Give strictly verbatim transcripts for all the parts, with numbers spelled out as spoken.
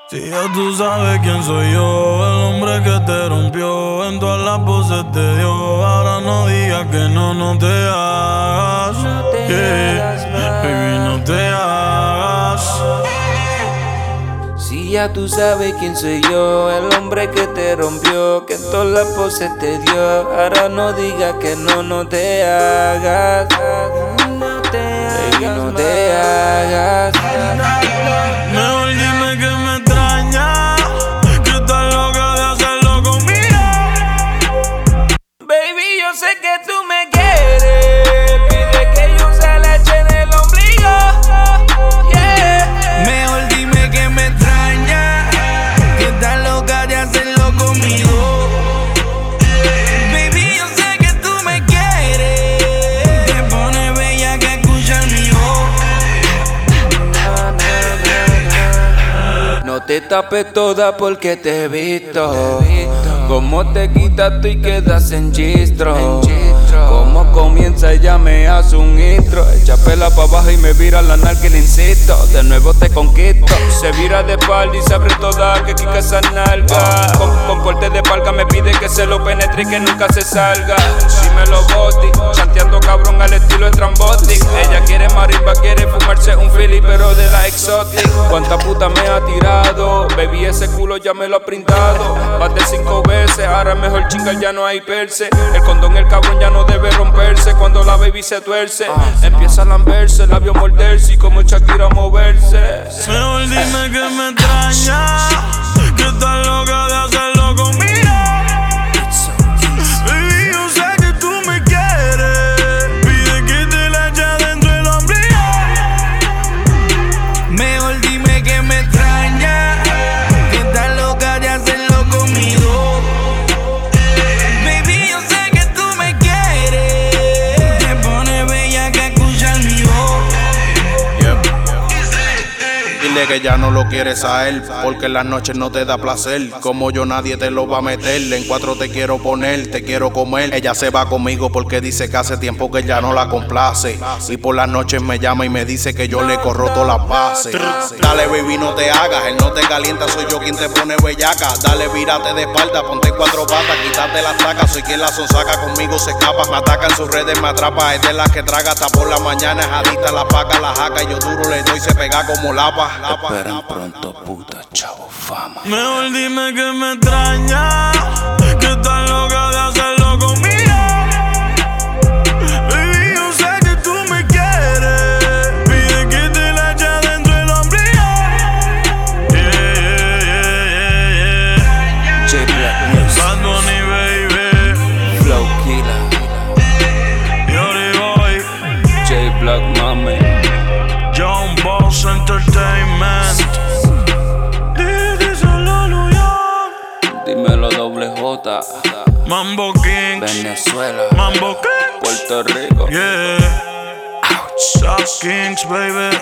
Si ya tú sabes quién soy yo, el hombre que te rompió, en todas las voces te dio. Ahora no digas que no, no te hagas, no te yeah. hagas más. Baby, no te hagas. Si ya tú sabes quién soy yo, el hombre que te rompió, que en todas las poses te dio. Ahora no digas que no, no te hagas. No te hagas, baby, no te hagas. Mejor dime que me extrañas, que estás loca de hacerlo conmigo. Baby, yo sé que tú me quieres, pide que yo se la eche en el ombligo, yeah. Mejor dime que me extraña, que estás loca de hacerlo conmigo. Baby, yo sé que tú me quieres, te pone bella que escucha el mío. No te tapes toda porque te he visto. Cómo te quitas tú y quedas en gistro. Cómo comienza ella me hace un intro. Echa pela pa' abajo y me vira la nalga y le insisto. De nuevo te conquisto. Se vira de espalda y se abre toda que quica esa nalga. Con, con corte de palga me pide que se lo penetre y que nunca se salga. Si me lo boti, chanteando cabrón al estilo de Trambotic. Ella quiere marimba, quiere fumarse un Philly pero de la exotic. Cuánta puta me ha tirado, baby ese culo ya me lo ha printado. Más de cinco veces, ahora mejor chingar ya no hay perse. El condón el cabrón ya no debe romperse. Cuando la baby se tuerce, empieza a lamberse, labio morderse y como Shakira moverse. Mejor dime que me extrañas, que estás loca de hacerlo conmigo. Baby, yo sé que tú me quieres, pide que te la eche dentro del ombligo. Mejor dime que me extraña, que estás loca de hacerlo conmigo. Baby, yo sé que tú me quieres, te pone bella que escucha el mío. Dile que ya no lo quieres a él, porque en las noches no te da placer. Como yo nadie te lo va a meter, en cuatro te quiero poner, te quiero comer. Ella se va conmigo porque dice que hace tiempo que ya no la complace. Y por las noches me llama y me dice que yo le corro todas las bases. Dale baby no te hagas, él no te calienta, soy yo quien te pone bellaca. Dale vírate de espalda, ponte cuatro patas, quítate las tacas. Soy quien la sonsaca, conmigo se escapa. Me ataca en sus redes, me atrapa, es de las que traga hasta por la mañana. Es adicta, la paca, la jaca y yo duro le doy, se pega como lapa. Esperan pronto, puta, chavo, fama. Mejor dime que me extrañas, que estás loca de hacerlo conmigo. Baby, yo sé que tú me quieres, pide que te la eche dentro del ombligo. Yeah, yeah, yeah, yeah, yeah. J Black Music, Bad Bunny, baby. Flow Killer, Yori Boy, J Black Mami, John Boss Entertainment. Díselo, New York. dímelo doble J, Mambo Kings, Venezuela, Mambo Kings, Puerto Rico. yeah. South Kings, baby.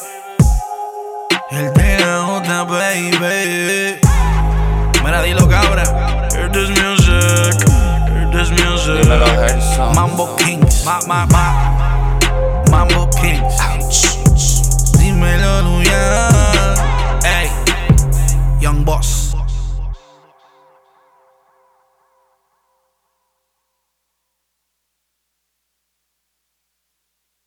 El D J, baby. Mira, dilo, cabra. Hear this music, hear this music. Dímelo Gerson. Mambo Kings. Ma, ma, ma.